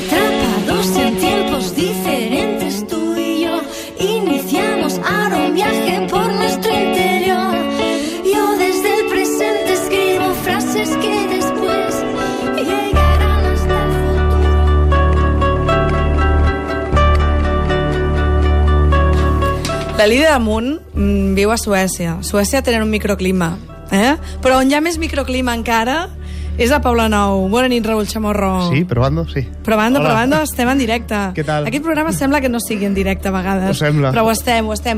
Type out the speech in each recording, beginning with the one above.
Atrapados en tiempos diferentes, tú y yo iniciamos ahora un viaje por nuestro interior. Yo desde el presente escribo frases que después llegarán hasta el futuro. La Lídia Damunt viu a Suècia. Suècia tenen un microclima, però on hi ha més microclima encara és a Poblenou. Bona nit, Raül Chamorro. Sí, probando, sí. Probando, estem en directe. Què tal? Aquest programa sembla que no sigui en directe a vegades. Ho sembla. Però ho estem.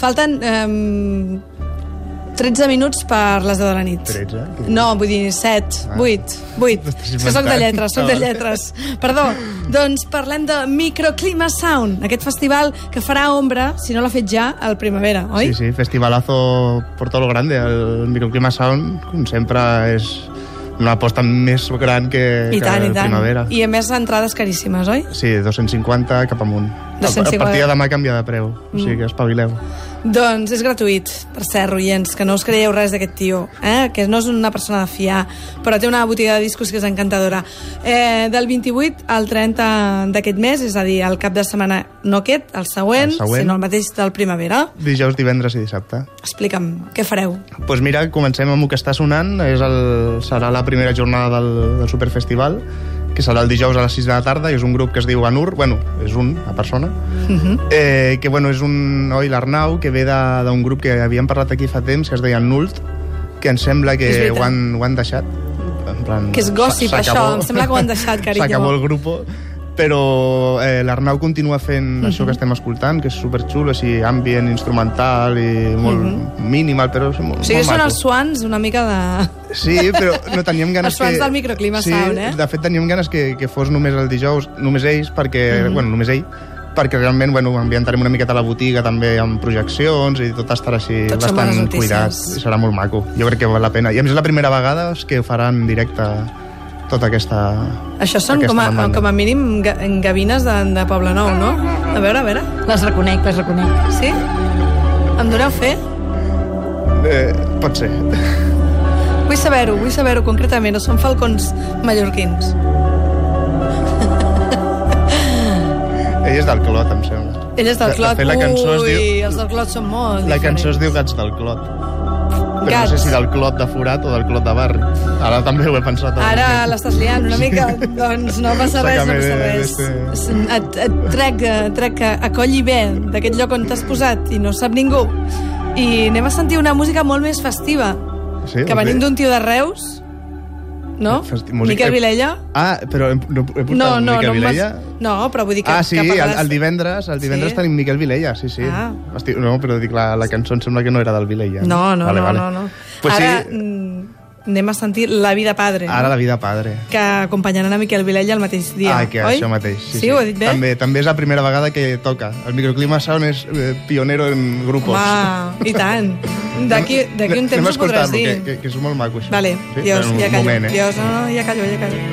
Falten 13 minuts per les 10 de la nit. 13? No, vull dir 7, 8. És que soc de lletres. Perdó. Doncs parlem de Microclima Sound, aquest festival que farà ombra, si no l'ha fet ja, al primavera, oi? Sí, festivalazo por todo lo grande. El Microclima Sound, com sempre, és una aposta més gran que primavera. I a més entrades caríssimes, oi? Sí, 250 cap amunt. 250. A partir de demà canvia de preu, o sigui que espavileu. Doncs és gratuït, per cert, oients, que no us creieu res d'aquest tio, que no és una persona de fiar, però té una botiga de discos que és encantadora. Del 28 al 30 d'aquest mes, és a dir, el cap de setmana no aquest, el següent, sinó el mateix del primavera. Dijous, divendres i dissabte. Explica'm, què fareu? Doncs mira, comencem amb el que està sonant, serà la primera jornada del Superfestival, que serà el dijous a les 6 de la tarda, i és un grup que es diu Anur, és una persona, que és un noi, l'Arnau, que ve d'un grup que havíem parlat aquí fa temps, que es deia Nult, que em sembla que ho han deixat. En plan, que és gossip, això, em sembla que ho han deixat, carinyo. S'acabó el grup, però l'Arnau continua fent això que estem escoltant, que és superxulo, així ambient, instrumental i molt minimal, però molt maco. O sigui, són els Swans una mica de... Sí, però no teníem ganes els Swans del Microclima Sound, de fet teníem ganes que fos només el dijous, només ells, perquè, només ell, perquè realment, ambientarem una miqueta a la botiga també amb projeccions i tot estarà així bastant cuidat i serà molt maco. Jo crec que val la pena. I a més és la primera vegada que faran en directe tota aquesta... Això són com a mínim gavines de Poblenou, no? A veure. Les reconec. Sí? Em doneu fe? Pot ser. Vull saber-ho concretament, o són falcons mallorquins? Ell és del Clot, em sembla. Ell és del Clot. Ui, els del Clot són molt diferents. La cançó es diu Gats del Clot. Però Gats. no sé si del Clot de forat o del Clot de barri. Ara també ho he pensat. Ara l'estàs liant una mica. Doncs no passa res. Et trec a coll i bé d'aquest lloc on t'has posat i no sap ningú. I anem a sentir una música molt més festiva. Sí, que venim d'un tio de Reus, no? Miquel Vilella. Però he portat Miquel Vilella? No, però vull dir que... Sí, el divendres tenim Miquel Vilella, sí. No, però dic, la cançó em sembla que no era del Vilella. No. Pues ara anem a sentir La vida padre. Ara La vida padre. Que acompanyaran a Miquel Vilella el mateix dia, que oi? Això mateix. Sí, ho he dit bé? També és la primera vegada que toca. El Microclima Sound és pionero en grupos. Home, i tant. D'aquí un temps ho podràs dir. Que és molt maco, això. Vale, Dios, ja callo. Dios, no, ja callo.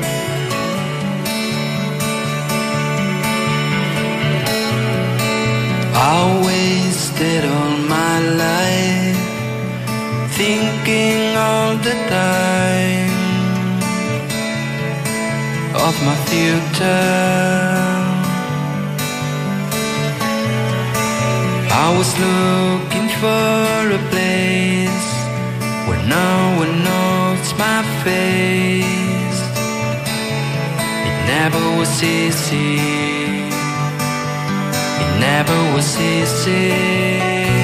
I wasted all my life thinking all the time of my future. I was looking for a place where no one knows my face. It never was easy. It never was easy.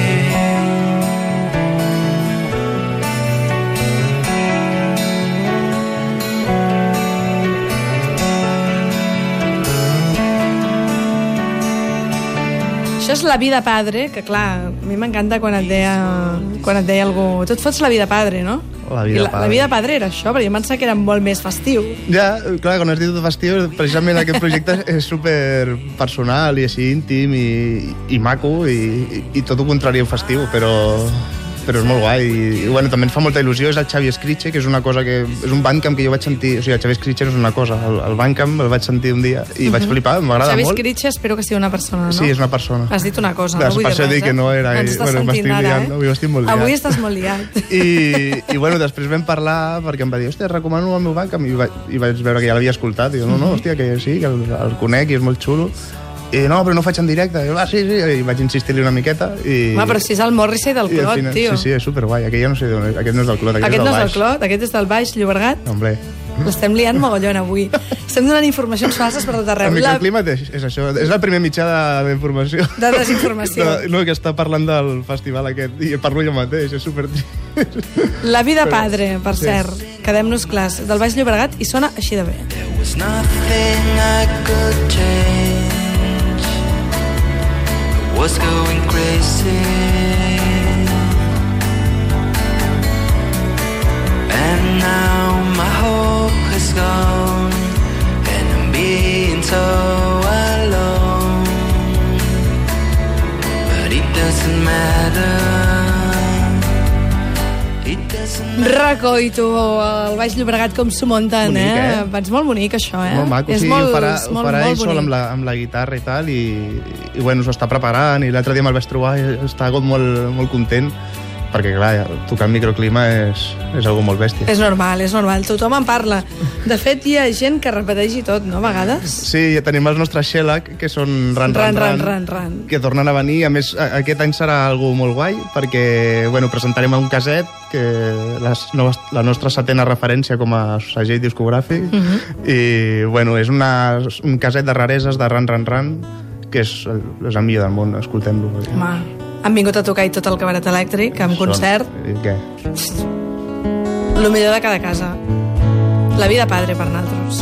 Això és La vida padre, que clar, a mi m'encanta quan et deia algú... Tu et fots La vida padre, no? La vida padre era això, però jo pensava que era molt més festiu. Ja, clar, quan has dit festiu, precisament aquest projecte és super personal i així íntim i maco i tot el contrari festiu, però però és molt guai. I bueno, també ens fa molta il·lusió, és el Xavi Escriche, que és una cosa que... És un Bandcamp que jo vaig sentir... O sigui, el Xavi Escriche no és una cosa, el Bandcamp el vaig sentir un dia i vaig flipar, m'agrada molt. Xavi Escriche espero que sigui una persona, no? Sí, és una persona. Has dit una cosa, no vull dir res, que no era... Ens estàs bueno, sentint ara, Avui estic molt liat. Avui estàs molt liat. I bueno, després vam parlar perquè em va dir, hòstia, recomano el meu Bandcamp i vaig veure que ja l'havia escoltat i jo, no, hòstia, que sí, que el conec i és molt xulo. I no, però no ho faig en directe. I sí, i vaig insistir-li una miqueta. Però si és el Morrissey del Clot, final, tio. Sí, és superguai. Aquest ja no sé d'on és. Aquest no és del Clot, aquest no és del Clot, aquest és del Baix Llobregat. Hombre. L'estem liant mogollon avui. Estem donant informacions falses per tot arreu. El microclima és això, és el primer mitjà d'informació. De desinformació. No, que està parlant del festival aquest i parlo jo mateix, és supertrist. La vida padre, per cert, quedem-nos clars, del Baix Llobregat i sona així de bé. There was nothing I could change. I was going crazy. And now my hope has gone, and I'm being so alone. But it doesn't matter. Raco i tu, el Baix Llobregat, com s'ho munten, bonic, Ets molt bonic, això, Molt maco, és sí, molt, ho farà molt ell sol bonic. amb la guitarra i tal, i bueno, s'ho està preparant, i l'altre dia me'l vaig trobar i està molt content, perquè clar, tocar el microclima és algo molt bèstia. És normal, tothom en parla. De fet, hi ha gent que repeteix i tot, no, a vegades? Sí, tenim els nostres Shellac, que són ran, que tornen a venir. A més, aquest any serà algo molt guai, perquè bueno, presentarem un caset, que la nostra 7ª referència com a segell discogràfic, i bueno, és un caset de rareses de ran, que és el millor del món, escoltem-lo. Han vingut a tocar i tot el cabaret elèctric, amb concert. I què? Lo millor de cada casa. La vida padre per nosaltres.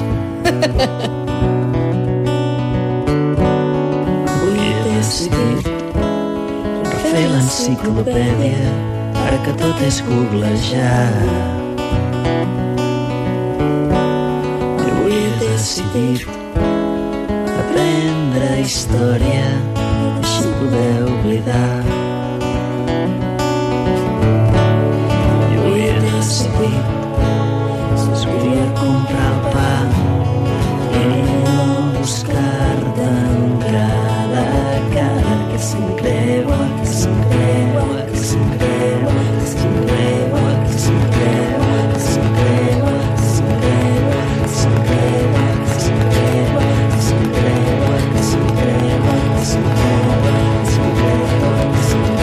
Avui he decidit refer l'enciclopèdia, ara que tot és googlejar. I avui he decidit aprendre història, així poder oblidar. I avui he decidit sortir a comprar el pa i no buscar-te encara que s'encreua, que s'encreua, que s'encreua, que s'encreua, que s'encreua, que s'encreua, que s'encreua, que s'encreua, que s'encreua, que s'encreua, que s'encreua, que s'encreua, que s'encreua, que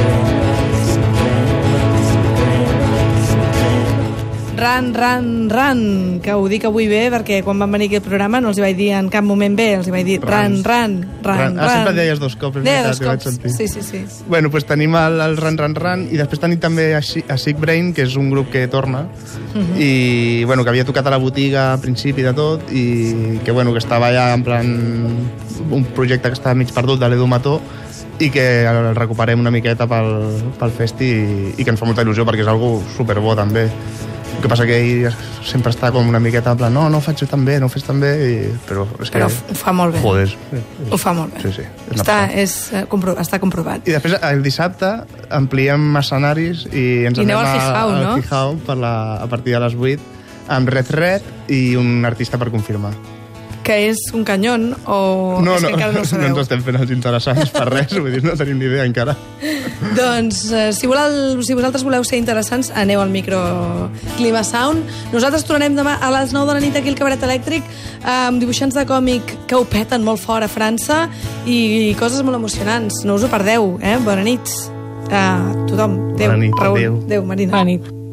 Ran, que ho dic avui bé perquè quan van venir aquí al programa no els hi vaig dir en cap moment bé, els hi vaig dir ran. Sempre deies 2 cops, Deia 2 cops, sí. Bueno, pues tenim el ran, i després tenim també a Sick Brain, que és un grup que torna, i bueno, que havia tocat a la botiga al principi de tot, i que bueno, que estava ja en plan un projecte que estava mig perdut de l'Edu Mató, i que el recuperem una miqueta pel festi, i que ens fa molta il·lusió perquè és algo superbo també. El que passa que ell sempre està com una miqueta en plan, no ho faig tan bé, no ho fes tan bé, però és que... Però ho fa molt bé. Joder. Ho fa molt bé. Sí. Està comprovat. I després, el dissabte, ampliem escenaris i ens aneu anem al Gijau a partir de les 8 amb Red i un artista per confirmar. Que és un canyon o és que encara no ho sabeu? No ens estem fent els interessants per res, vull dir, no tenim ni idea encara. Doncs, si vosaltres voleu ser interessants, aneu al Microclima Sound. Nosaltres tornarem demà a les 9 de la nit aquí al Cabaret Elèctric amb dibuixants de còmic que ho peten molt fort a França i coses molt emocionants. No us ho perdeu, Bona nit a tothom. Adéu, Bona nit, Raül. adéu. Adéu, Marina. Bona nit.